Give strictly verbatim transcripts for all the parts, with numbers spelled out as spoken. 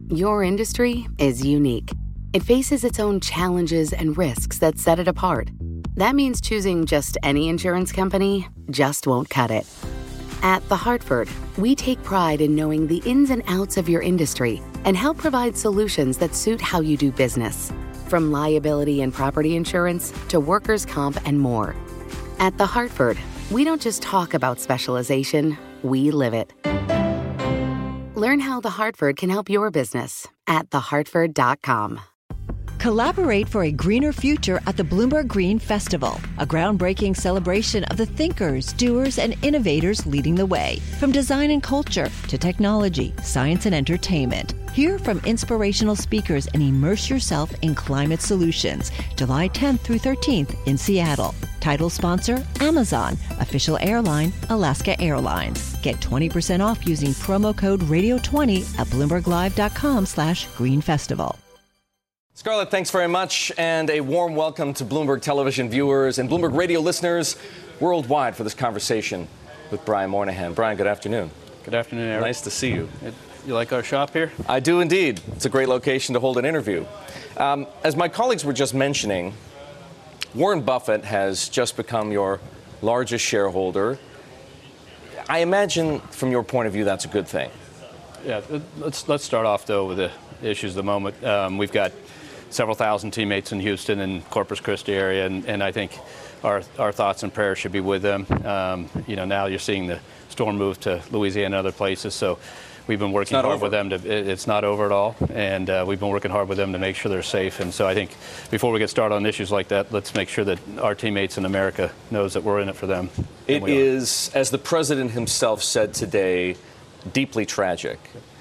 Your industry is unique. It faces its own challenges and risks that set it apart. That means choosing just any insurance company just won't cut it. At The Hartford, we take pride in knowing the ins and outs of your industry and help provide solutions that suit how you do business. From liability and property insurance to workers' comp and more. At The Hartford, we don't just talk about specialization, we live it. Learn how The Hartford can help your business at the hartford dot com. Collaborate for a greener future at the Bloomberg Green Festival, a groundbreaking celebration of the thinkers, doers, and innovators leading the way. From design and culture to technology, science, and entertainment. Hear from inspirational speakers and immerse yourself in climate solutions. July tenth through thirteenth in Seattle. Title sponsor, Amazon. Official airline, Alaska Airlines. Get twenty percent off using promo code radio twenty at bloomberg live dot com slash green festival. Scarlett, thanks very much, and a warm welcome to Bloomberg Television viewers and Bloomberg Radio listeners worldwide for this conversation with Brian Moynihan. Brian, good afternoon. Good afternoon, Eric. Nice to see you. You like our shop here? I do indeed. It's a great location to hold an interview. Um, as my colleagues were just mentioning, Warren Buffett has just become your largest shareholder. I imagine, from your point of view, that's a good thing. Yeah, let's let's start off, though, with the issues of the moment. Um, we've got several thousand teammates in Houston and Corpus Christi area, and, and I think our our thoughts and prayers should be with them. Um, you know, now you're seeing the storm move to Louisiana and other places, so we've been working hard over. with them. To, it, it's not over at all, and uh, we've been working hard with them to make sure they're safe. And so I think before we get started on issues like that, let's make sure that our teammates in America knows that we're in it for them. It is, as the president himself said today, deeply tragic.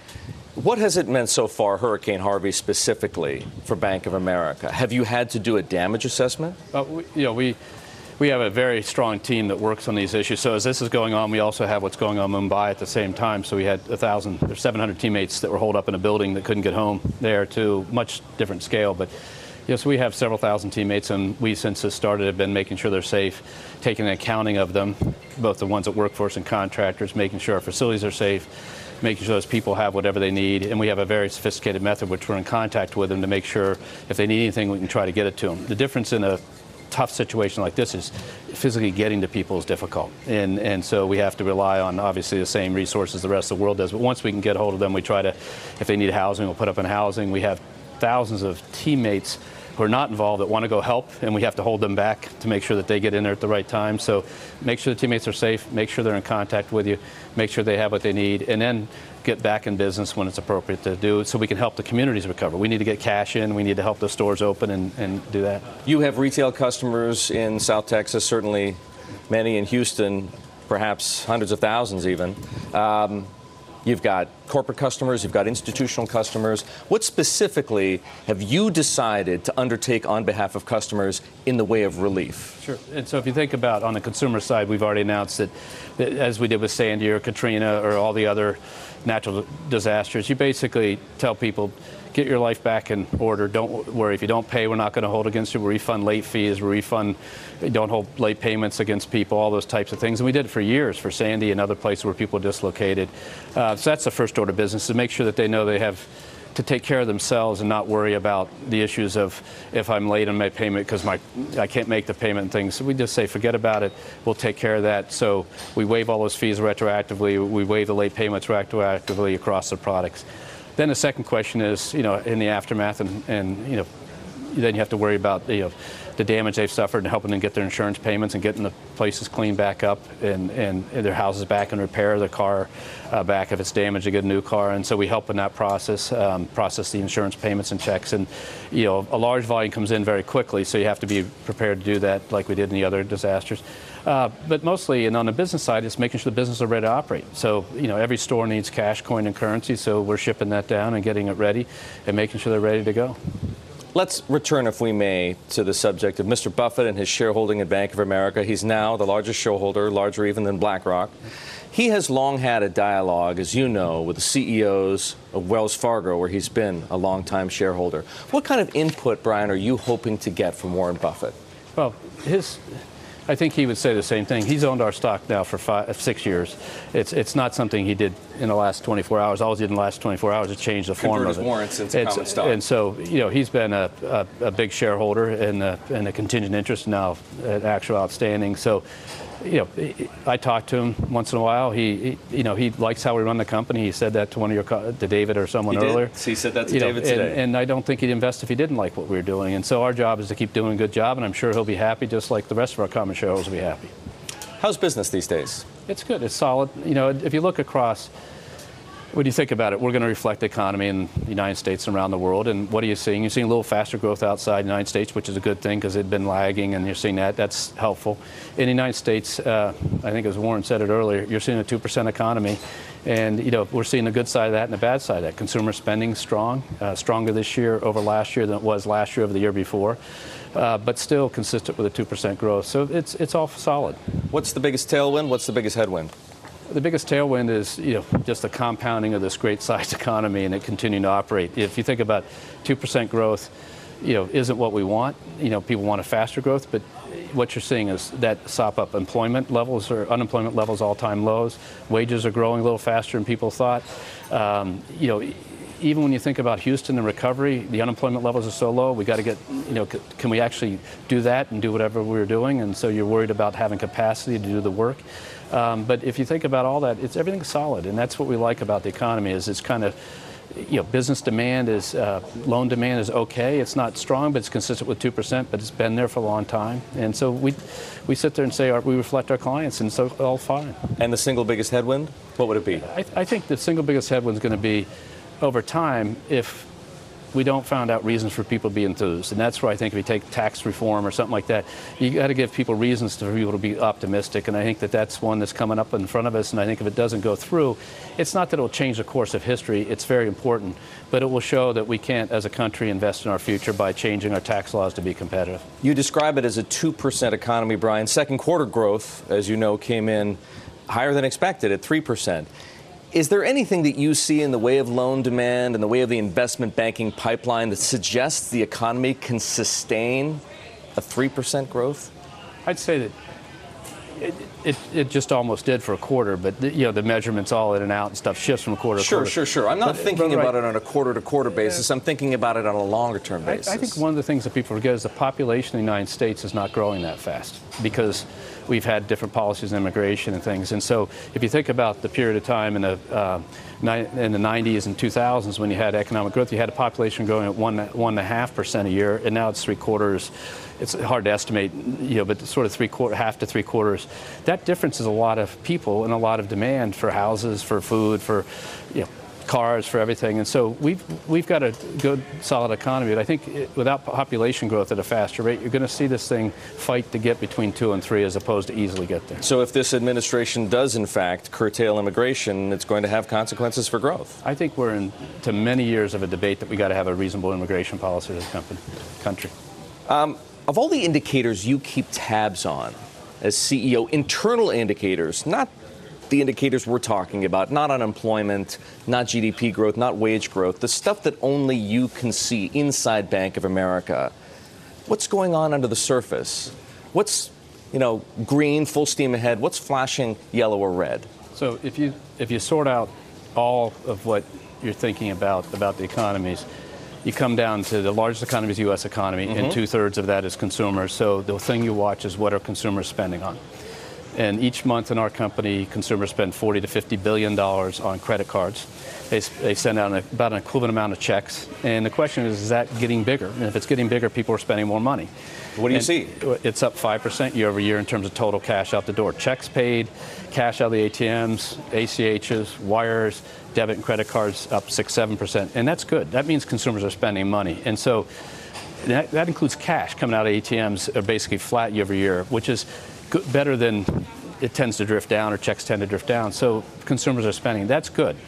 What has it meant so far, Hurricane Harvey specifically, for Bank of America? Have you had to do a damage assessment? Uh, we, you know, we we have a very strong team that works on these issues. So as this is going on, we also have what's going on in Mumbai at the same time. So we had a thousand or seven hundred teammates that were holed up in a building that couldn't get home there, to much different scale. But yes, we have several thousand teammates, and we, since this started, have been making sure they're safe, taking an accounting of them, both the ones that work for us and contractors, making sure our facilities are safe, making sure those people have whatever they need. And we have a very sophisticated method, which we're in contact with them to make sure if they need anything, we can try to get it to them. The difference in a tough situation like this is physically getting to people is difficult. And and so we have to rely on, obviously, the same resources the rest of the world does. But once we can get a hold of them, we try to, if they need housing, we'll put up in housing. We have thousands of teammates who are not involved that want to go help, and we have to hold them back to make sure that they get in there at the right time. So make sure the teammates are safe, make sure they're in contact with you, make sure they have what they need, and then get back in business when it's appropriate to do it so we can help the communities recover. We need to get cash in, we need to help the stores open and, and do that. You have retail customers in South Texas, certainly many in Houston, perhaps hundreds of thousands even. Um, You've got corporate customers, you've got institutional customers. What specifically have you decided to undertake on behalf of customers in the way of relief? Sure. And so if you think about on the consumer side, we've already announced that, that as we did with Sandy or Katrina or all the other natural disasters, you basically tell people, get your life back in order. Don't worry. If you don't pay, we're not going to hold against you. We refund late fees. We refund, don't hold late payments against people, all those types of things. And we did it for years for Sandy and other places where people are dislocated. Uh, so that's the first order of business, to make sure that they know they have to take care of themselves and not worry about the issues of if I'm late on my payment because my I can't make the payment and things. So we just say, forget about it. We'll take care of that. So we waive all those fees retroactively. We waive the late payments retroactively across the products. Then the second question is, you know, in the aftermath, and, and you know, then you have to worry about, you know, the damage they've suffered and helping them get their insurance payments and getting the places cleaned back up and, and their houses back in repair, their car uh, back if it's damaged, to get a new car. And so we help in that process, um, process the insurance payments and checks. And, you know, a large volume comes in very quickly, so you have to be prepared to do that like we did in the other disasters. Uh, but mostly, and on the business side, it's making sure the business are ready to operate. So, you know, every store needs cash, coin, and currency, so we're shipping that down and getting it ready and making sure they're ready to go. Let's return, if we may, to the subject of Mister Buffett and his shareholding in Bank of America. He's now the largest shareholder, larger even than BlackRock. He has long had a dialogue, as you know, with the C E Os of Wells Fargo, where he's been a longtime shareholder. What kind of input, Brian, are you hoping to get from Warren Buffett? Well, his I think he would say the same thing. He's owned our stock now for five, six years. It's it's not something he did in the last twenty-four hours. All he did in the last twenty-four hours is change the form of it. Convert his warrants into it's, common stock. And so, you know, he's been a, a, a big shareholder and a, and a contingent interest now at actual outstanding. So, you know, I talk to him once in a while. He, he, you know, he likes how we run the company. He said that to one of your, to David or someone he earlier. Did. He said that to you David know, today. And, and I don't think he'd invest if he didn't like what we were doing. And so our job is to keep doing a good job, and I'm sure he'll be happy, just like the rest of our common shareholders will be happy. How's business these days? It's good. It's solid. You know, if you look across, when you think about it, we're going to reflect the economy in the United States and around the world. And what are you seeing? You're seeing a little faster growth outside the United States, which is a good thing because it's been lagging, and you're seeing that. That's helpful. In the United States, uh, I think as Warren said it earlier, you're seeing a two percent economy. And, you know, we're seeing the good side of that and the bad side of that. Consumer spending strong, uh, stronger this year over last year than it was last year over the year before. Uh, but still consistent with a two percent growth. So it's it's all solid. What's the biggest tailwind? What's the biggest headwind? The biggest tailwind is, you know, just the compounding of this great sized economy and it continuing to operate. If you think about two percent growth, you know, isn't what we want. You know, people want a faster growth, but what you're seeing is that sop up employment levels or unemployment levels all-time lows. Wages are growing a little faster than people thought. Um, you know, even when you think about Houston and recovery, the unemployment levels are so low. We got to get, you know, c- can we actually do that and do whatever we're doing? And so you're worried about having capacity to do the work. Um, but if you think about all that, it's everything's solid, and that's what we like about the economy. Is it's kind of, you know, business demand is, uh, loan demand is okay. It's not strong, but it's consistent with two percent. But it's been there for a long time, and so we we sit there and say our, we reflect our clients, and so all fine. And the single biggest headwind, what would it be? I, I think the single biggest headwind is going to be, over time, if we don't find out reasons for people to be enthused. And that's where I think if you take tax reform or something like that, you got to give people reasons for people to be optimistic. And I think that that's one that's coming up in front of us. And I think if it doesn't go through, it's not that it will change the course of history. It's very important. But it will show that we can't, as a country, invest in our future by changing our tax laws to be competitive. You describe it as a two percent economy, Brian. Second quarter growth, as you know, came in higher than expected at three percent. Is there anything that you see in the way of loan demand and the way of the investment banking pipeline that suggests the economy can sustain a three percent growth? I'd say that it, it, it just almost did for a quarter, but the, you know, the measurements all in and out and stuff shifts from quarter to Sure, quarter. sure, sure. I'm not But- thinking but right. about it on a quarter-to-quarter basis. I'm thinking about it on a longer-term I, basis. I think one of the things that people forget is the population of the United States is not growing that fast because we've had different policies in immigration and things. And so if you think about the period of time in the uh, ni- in the nineties and two thousands when you had economic growth, you had a population growing at one one and a half percent a year, and now it's three quarters. It's hard to estimate, you know, but sort of three quarter, half to three quarters. That difference is a lot of people and a lot of demand for houses, for food, for, you know, cars, for everything. And so we've we've got a good, solid economy. But I think it, without population growth at a faster rate, you're going to see this thing fight to get between two and three as opposed to easily get there. So if this administration does, in fact, curtail immigration, it's going to have consequences for growth. I think we're into many years of a debate that we got to have a reasonable immigration policy as a company, country. Um, of all the indicators you keep tabs on as C E O, internal indicators, not the indicators we're talking about, not unemployment, not G D P growth, not wage growth, the stuff that only you can see inside Bank of America, what's going on under the surface? What's, you know, green, full steam ahead? What's flashing yellow or red? So if you if you sort out all of what you're thinking about about the economies, you come down to the largest economy is the U S economy, mm-hmm. and two-thirds of that is consumers. So the thing you watch is what are consumers spending on. And each month in our company, consumers spend forty to fifty billion dollars on credit cards. They, they send out an, about an equivalent amount of checks. And the question is, is that getting bigger? And if it's getting bigger, people are spending more money. What do you and see? It's up five percent year over year in terms of total cash out the door. Checks paid, cash out of the A T Ms, A C Hs, wires, debit and credit cards up six, seven percent. And that's good. That means consumers are spending money. And so that, that includes cash coming out of A T Ms are basically flat year over year, which is good, better than it tends to drift down or checks tend to drift down. So consumers are spending. That's good.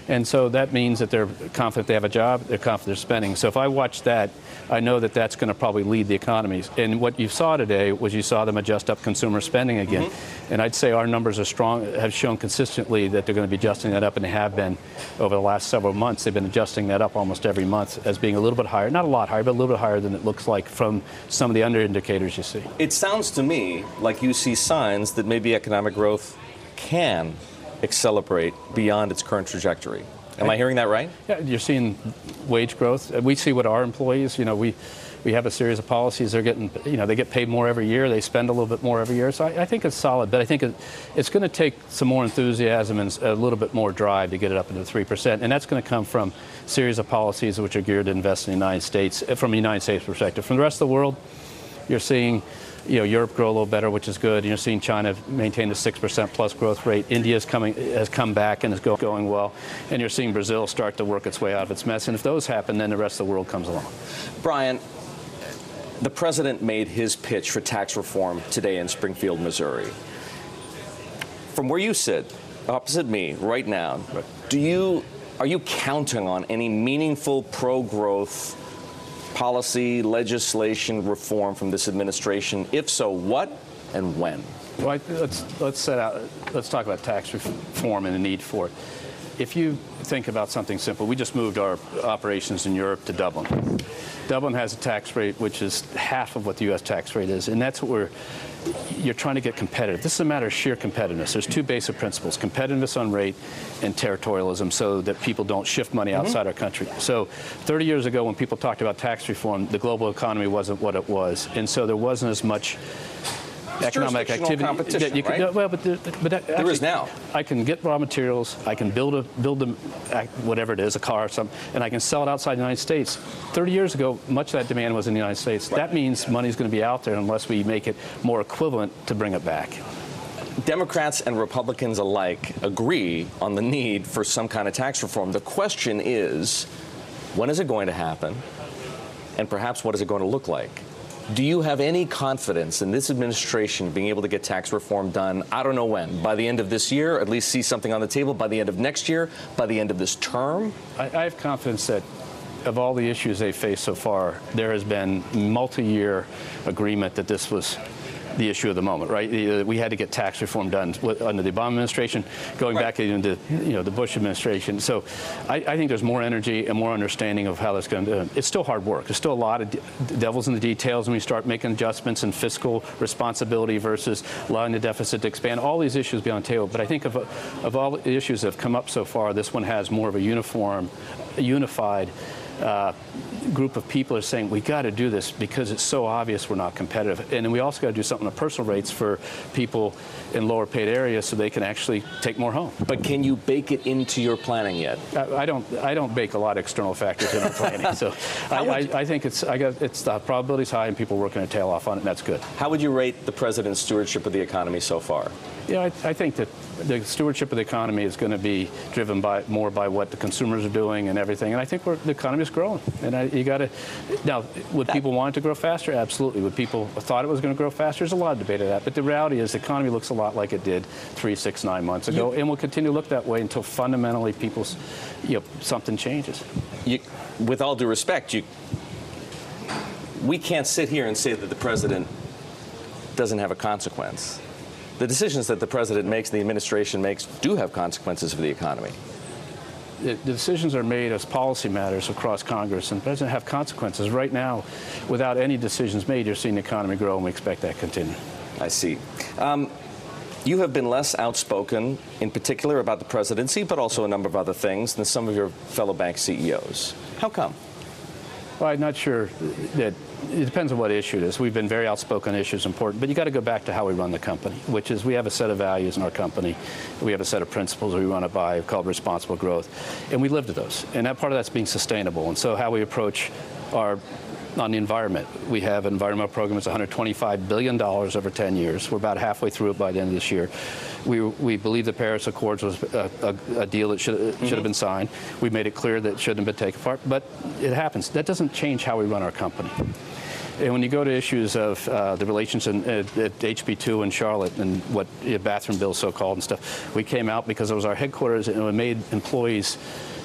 And so that means that they're confident they have a job, they're confident they're spending. So if I watch that, I know that that's going to probably lead the economies. And what you saw today was you saw them adjust up consumer spending again. Mm-hmm. And I'd say our numbers are strong, have shown consistently that they're going to be adjusting that up, and they have been over the last several months. They've been adjusting that up almost every month as being a little bit higher, not a lot higher, but a little bit higher than it looks like from some of the under indicators you see. It sounds to me like you see signs that maybe economic growth can accelerate beyond its current trajectory. Am I hearing that right? Yeah, you're seeing wage growth. We see what our employees, you know, we we have a series of policies. They're getting, you know, they get paid more every year. They spend a little bit more every year. So I, I think it's solid, but I think it, it's going to take some more enthusiasm and a little bit more drive to get it up into three percent. And that's going to come from a series of policies which are geared to invest in the United States, from a United States perspective. From the rest of the world, you're seeing, you know, Europe grow a little better, which is good. You're seeing China maintain a six percent plus growth rate. India's coming, has come back and is go, going well. And you're seeing Brazil start to work its way out of its mess. And if those happen, then the rest of the world comes along. Brian, the president made his pitch for tax reform today in Springfield, Missouri. From where you sit, opposite me, right now, right. do you are you counting on any meaningful pro-growth policy, legislation, reform from this administration? If so, what and when? Well, I, let's let's set out. Let's talk about tax reform and the need for it. If you think about something simple, we just moved our operations in Europe to Dublin. Dublin has a tax rate which is half of what the U S tax rate is, and that's what we're. You're trying to get competitive. This is a matter of sheer competitiveness. There's two basic principles: competitiveness on rate and territorialism, so that people don't shift money outside mm-hmm. our country. So thirty years ago, when people talked about tax reform, the global economy wasn't what it was, and so there wasn't as much economic activity competition, that you could, right? well, but, there, but actually, there is now. I can get raw materials, I can build a build a whatever it is, a car or something, and I can sell it outside the United States. thirty years ago, much of that demand was in the United States. Right. That means money is going to be out there unless we make it more equivalent to bring it back. Democrats and Republicans alike agree on the need for some kind of tax reform. The question is, when is it going to happen? And perhaps what is it going to look like? Do you have any confidence in this administration being able to get tax reform done, I don't know when, by the end of this year, at least see something on the table by the end of next year, by the end of this term? I, I have confidence that of all the issues they've faced so far, there has been multi-year agreement that this was the issue of the moment, right? We had to get tax reform done under the Obama administration, going right. back into you know the Bush administration. So I, I think there's more energy and more understanding of how that's going to. It's still hard work. There's still a lot of de- devils in the details when we start making adjustments in fiscal responsibility versus allowing the deficit to expand. All these issues be on the table. But I think of of all the issues that have come up so far, this one has more of a uniform, a unified. Uh, group of people are saying we got to do this because it's so obvious we're not competitive, and then we also got to do something on personal rates for people in lower paid areas so they can actually take more home. But can you bake it into your planning yet? I, I don't. I don't bake a lot of external factors in our planning, so I, I, I think it's. I got it's the probability's high and people are working their tail off on it, and that's good. How would you rate the president's stewardship of the economy so far? Yeah, I, I think that the stewardship of the economy is going to be driven by more by what the consumers are doing and everything. And I think we're, the economy is growing. And I, you got to now. Would people want it to grow faster? Absolutely. Would people thought it was going to grow faster? There's a lot of debate of that. But the reality is, the economy looks a lot like it did three, six, nine months ago, you, and will continue to look that way until fundamentally people's, you know, something changes. You, with all due respect, you, we can't sit here and say that the president doesn't have a consequence. The decisions that the president makes, the administration makes, do have consequences for the economy. The decisions are made as policy matters across Congress, and doesn't have consequences. Right now, without any decisions made, you're seeing the economy grow, and we expect that to continue. I see. Um, you have been less outspoken, in particular, about the presidency, but also a number of other things, than some of your fellow bank C E Os. How come? Well, I'm not sure that. It depends on what issue it is. We've been very outspoken on issues important, but you got to go back to how we run the company, which is we have a set of values in our company. We have a set of principles we run it by called responsible growth, and we live to those. And that part of that's being sustainable. And so how we approach our on the environment, we have an environmental program that's one hundred twenty-five billion dollars over ten years. We're about halfway through it by the end of this year. We we believe the Paris Accords was a, a, a deal that should mm-hmm. should have been signed. We made it clear that it shouldn't have been taken apart, but it happens. That doesn't change how we run our company. And when you go to issues of uh, the relations in, at, at H B two in Charlotte and what uh, bathroom bill so-called and stuff, we came out because it was our headquarters and it made employees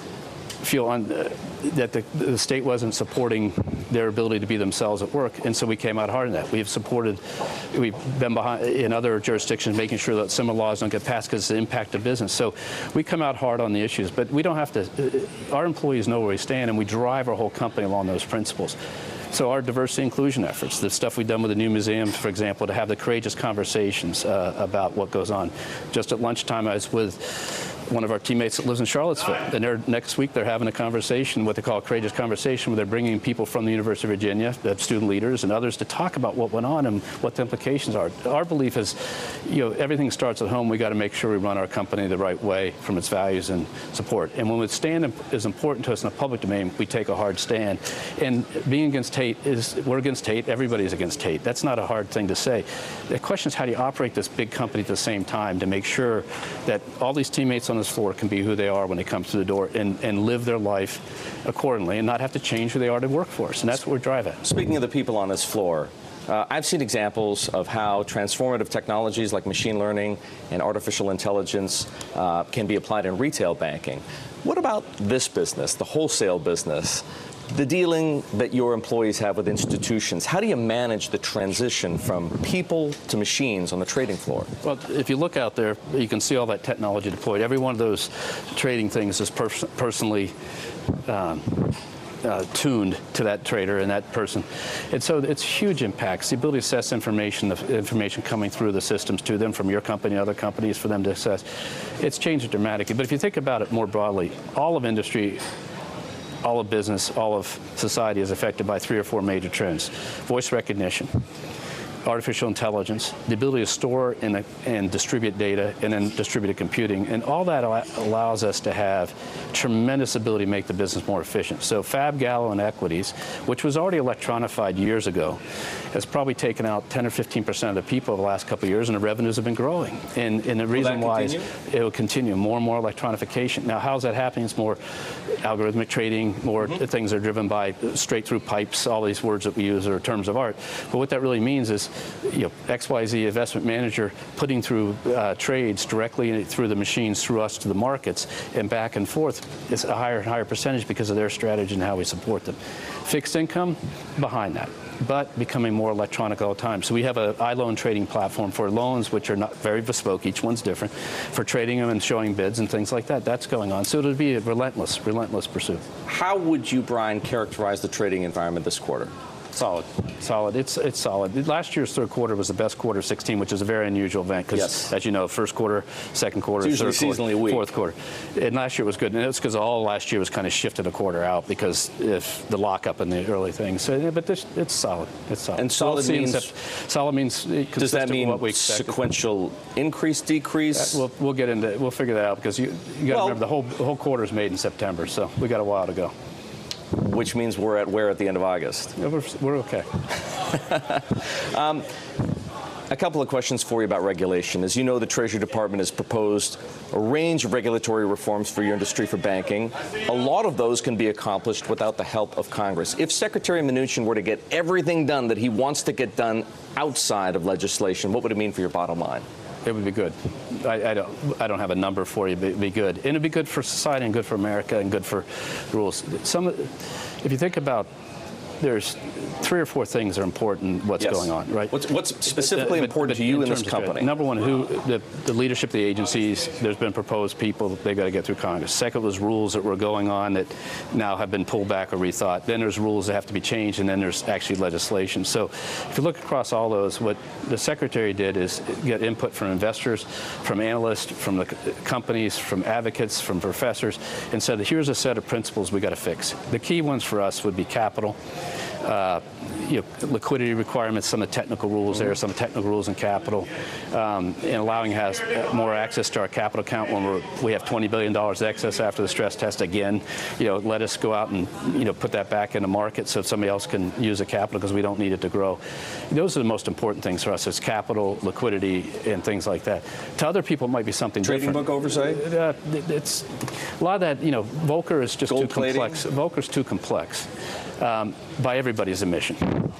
feel on, uh, that the, the state wasn't supporting their ability to be themselves at work, and so we came out hard on that. We've supported, we've been behind in other jurisdictions making sure that similar laws don't get passed because it's the impact of business. So we come out hard on the issues, but we don't have to, uh, our employees know where we stand and we drive our whole company along those principles. So our diversity inclusion efforts, the stuff we've done with the new museum, for example, to have the courageous conversations uh, about what goes on. Just at lunchtime, I was with one of our teammates that lives in Charlottesville, and they're, next week they're having a conversation, what they call a courageous conversation, where they're bringing people from the University of Virginia, the student leaders and others, to talk about what went on and what the implications are. Our belief is, you know, everything starts at home. We got to make sure we run our company the right way from its values and support. And when we stand is important to us in the public domain, we take a hard stand. And being against hate is, we're against hate. Everybody's against hate. That's not a hard thing to say. The question is, how do you operate this big company at the same time to make sure that all these teammates on this floor can be who they are when they come through the door and, and live their life accordingly and not have to change who they are to work for us. And that's what we're driving at. Speaking of the people on this floor, uh, I've seen examples of how transformative technologies like machine learning and artificial intelligence uh, can be applied in retail banking. What about this business, the wholesale business? The dealing that your employees have with institutions, how do you manage the transition from people to machines on the trading floor? Well, if you look out there, you can see all that technology deployed. Every one of those trading things is pers personally um, uh, tuned to that trader and that person. And so it's huge impacts. The ability to assess information, the information coming through the systems to them from your company and other companies for them to assess, it's changed dramatically. But if you think about it more broadly, all of industry, all of business, all of society is affected by three or four major trends. Voice recognition, artificial intelligence, the ability to store and, and distribute data, and then distributed computing. And all that allows us to have tremendous ability to make the business more efficient. So Fab, Gallo, and Equities, which was already electronified years ago, has probably taken out ten or fifteen percent of the people over the last couple of years, and the revenues have been growing. And, and the reason why is it will continue, more and more electronification. Now, how's that happening? It's more algorithmic trading, more mm-hmm. things are driven by straight through pipes, all these words that we use are terms of art. But what that really means is, you know, X Y Z investment manager putting through uh, trades directly through the machines, through us to the markets, and back and forth. It's a higher and higher percentage because of their strategy and how we support them. Fixed income, behind that, but becoming more electronic all the time. So we have a iLoan trading platform for loans, which are not very bespoke, each one's different, for trading them and showing bids and things like that. That's going on. So it'll be a relentless, relentless pursuit. How would you, Brian, characterize the trading environment this quarter? Solid, solid. It's it's solid. Last year's third quarter was the best quarter of sixteen, which is a very unusual event because, yes. as you know, first quarter, second quarter, it's usually third seasonally quarter, weak. fourth quarter. And last year was good, and it's because all last year was kind of shifted a quarter out because if the lockup in the early things. So, but this, it's solid. It's solid. And solid we'll means solid means does that mean what we sequential increase, decrease? Uh, we'll we'll get into we'll figure that out because you you got to well, remember the whole the whole quarter is made in September, so we got a while to go. Which means we're at where at the end of August? Yeah, we're, we're okay. um, a couple of questions for you about regulation. As you know, the Treasury Department has proposed a range of regulatory reforms for your industry for banking. A lot of those can be accomplished without the help of Congress. If Secretary Mnuchin were to get everything done that he wants to get done outside of legislation, what would it mean for your bottom line? It would be good. I, I don't. I don't have a number for you, but it'd be good, and it'd be good for society and good for America and good for rules. Some, if you think about, there's three or four things that are important. What's yes. going on, right? What's, what's specifically uh, but, important but to you in in this company? Number one, who the, the leadership of the agencies. There's been proposed people they've got to get through Congress. Second was rules that were going on that now have been pulled back or rethought. Then there's rules that have to be changed, and then there's actually legislation. So if you look across all those, what the Secretary did is get input from investors, from analysts, from the companies, from advocates, from professors, and said, here's a set of principles we got to fix. The key ones for us would be capital. Uh, you know, liquidity requirements, some of the technical rules there, some technical rules in capital, um, and allowing us more access to our capital account when we're, we have twenty billion dollars excess after the stress test again. You know, let us go out and, you know, put that back in the market so somebody else can use the capital because we don't need it to grow. Those are the most important things for us, is capital, liquidity, and things like that. To other people, it might be something Trading different. book oversight? Uh, it's, a lot of that, you know, Volcker is just Gold too plating? complex. Volcker's too complex. Um, by everybody's admission.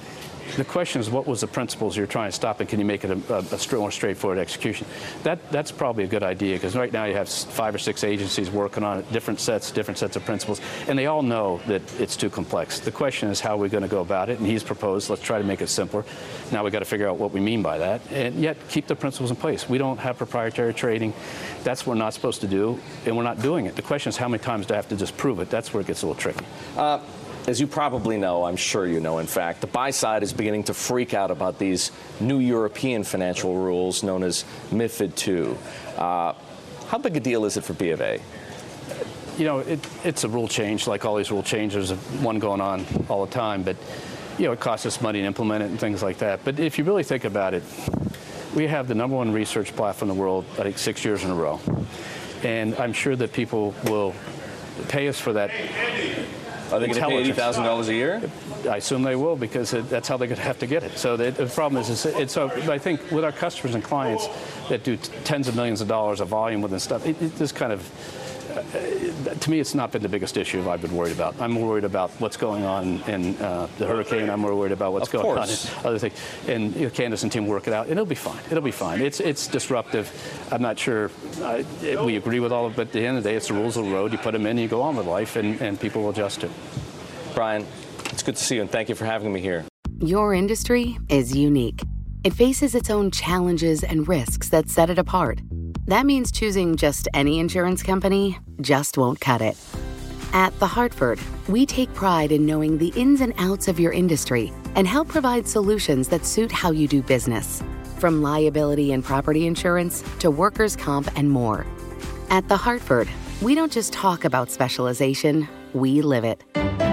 The question is, what was the principles you're trying to stop, and can you make it a, a, a more straightforward execution? That that's probably a good idea, because right now you have five or six agencies working on it, different sets, different sets of principles, and they all know that it's too complex. The question is, how are we going to go about it? And he's proposed, let's try to make it simpler. Now we've got to figure out what we mean by that, and yet keep the principles in place. We don't have proprietary trading. That's what we're not supposed to do, and we're not doing it. The question is, how many times do I have to just prove it? That's where it gets a little tricky. Uh, As you probably know, I'm sure you know, in fact, the buy side is beginning to freak out about these new European financial rules known as MiFID two. Uh, how big a deal is it for B of A? You know, it, it's a rule change, like all these rule changes. There's one going on all the time, but, you know, it costs us money to implement it and things like that. But if you really think about it, we have the number one research platform in the world, I think, six years in a row. And I'm sure that people will pay us for that. Are they going to pay eighty thousand dollars a year? I assume they will, because it, that's how they're going to have to get it. So the, the problem is, is it's so. I think with our customers and clients that do t- tens of millions of dollars of volume with this stuff, it, it, this kind of, uh, to me, it's not been the biggest issue I've been worried about. I'm more worried about what's going on in uh, the hurricane. I'm more worried about what's of going course. on in other things. And you know, Candace and team work it out, and it'll be fine. It'll be fine. It's it's disruptive. I'm not sure uh, we agree with all of it, but at the end of the day, it's the rules of the road. You put them in, you go on with life, and, and people will adjust to it. Brian, it's good to see you, and thank you for having me here. Your industry is unique. It faces its own challenges and risks that set it apart. That means choosing just any insurance company just won't cut it. At The Hartford, we take pride in knowing the ins and outs of your industry and help provide solutions that suit how you do business, from liability and property insurance to workers' comp and more. At The Hartford, we don't just talk about specialization, we live it.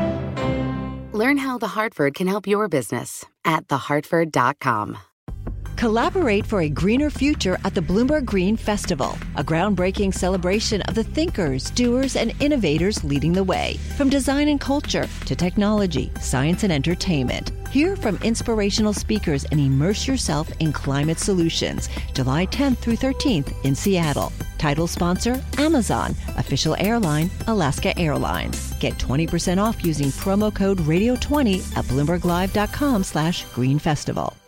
Learn how The Hartford can help your business at the hartford dot com. Collaborate for a greener future at the Bloomberg Green Festival, a groundbreaking celebration of the thinkers, doers, and innovators leading the way. From design and culture to technology, science, and entertainment. Hear from inspirational speakers and immerse yourself in climate solutions. July tenth through thirteenth in Seattle. Title sponsor, Amazon. Official airline, Alaska Airlines. Get twenty percent off using promo code radio twenty at bloomberg live dot com slash green festival.